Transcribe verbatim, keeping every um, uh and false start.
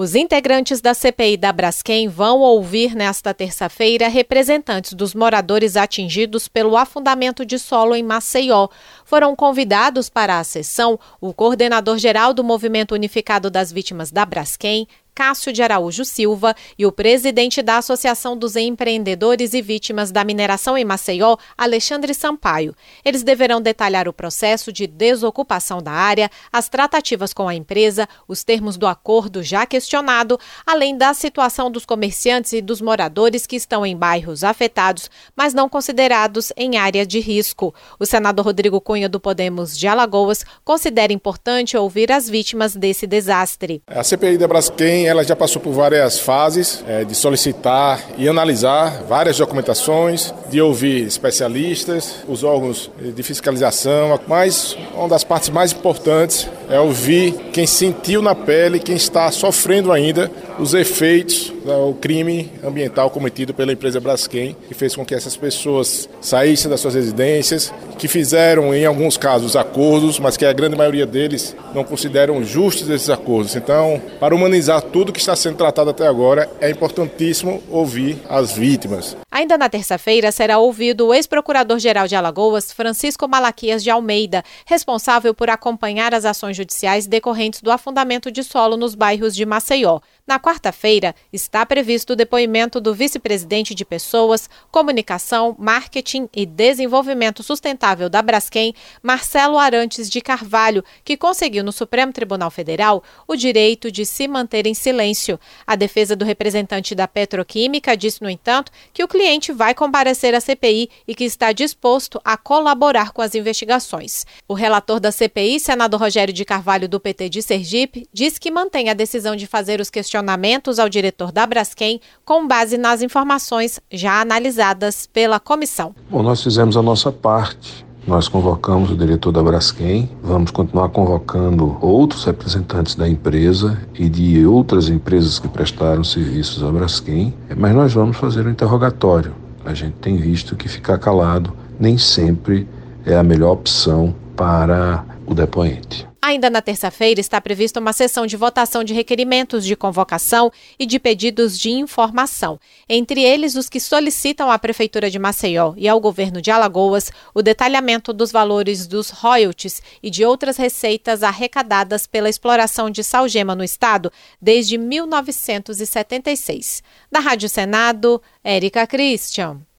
Os integrantes da C P I da Braskem vão ouvir nesta terça-feira representantes dos moradores atingidos pelo afundamento de solo em Maceió. Foram convidados para a sessão o coordenador-geral do Movimento Unificado das Vítimas da Braskem, Cássio de Araújo Silva, e o presidente da Associação dos Empreendedores e Vítimas da Mineração em Maceió, Alexandre Sampaio. Eles deverão detalhar o processo de desocupação da área, as tratativas com a empresa, os termos do acordo já questionado, além da situação dos comerciantes e dos moradores que estão em bairros afetados, mas não considerados em área de risco. O senador Rodrigo Cunha, do Podemos de Alagoas, considera importante ouvir as vítimas desse desastre. A C P I da Braskem ela já passou por várias fases é, de solicitar e analisar várias documentações, de ouvir especialistas, os órgãos de fiscalização, mas uma das partes mais importantes é ouvir quem sentiu na pele, quem está sofrendo ainda os efeitos do crime ambiental cometido pela empresa Braskem, que fez com que essas pessoas saíssem das suas residências, que fizeram, em alguns casos, acordos, mas que a grande maioria deles não consideram justos esses acordos. Então, para humanizar tudo que está sendo tratado até agora, é importantíssimo ouvir as vítimas. Ainda na terça-feira será ouvido o ex-procurador-geral de Alagoas, Francisco Malaquias de Almeida, responsável por acompanhar as ações judiciais decorrentes do afundamento de solo nos bairros de Maceió. Na quarta-feira, está previsto o depoimento do vice-presidente de Pessoas, Comunicação, Marketing e Desenvolvimento Sustentável da Braskem, Marcelo Arantes de Carvalho, que conseguiu no Supremo Tribunal Federal o direito de se manter em silêncio. A defesa do representante da Petroquímica disse, no entanto, que o cliente vai comparecer à C P I e que está disposto a colaborar com as investigações. O relator da C P I, senador Rogério de Carvalho, do P T de Sergipe, disse que mantém a decisão de fazer os questionamentos ao diretor da Braskem com base nas informações já analisadas pela comissão. Bom, nós fizemos a nossa parte. Nós convocamos o diretor da Braskem, vamos continuar convocando outros representantes da empresa e de outras empresas que prestaram serviços à Braskem, mas nós vamos fazer um interrogatório. A gente tem visto que ficar calado nem sempre é a melhor opção para o depoente. Ainda na terça-feira está prevista uma sessão de votação de requerimentos de convocação e de pedidos de informação. Entre eles, os que solicitam à Prefeitura de Maceió e ao governo de Alagoas o detalhamento dos valores dos royalties e de outras receitas arrecadadas pela exploração de salgema no estado desde mil novecentos e setenta e seis. Da Rádio Senado, Érica Christian.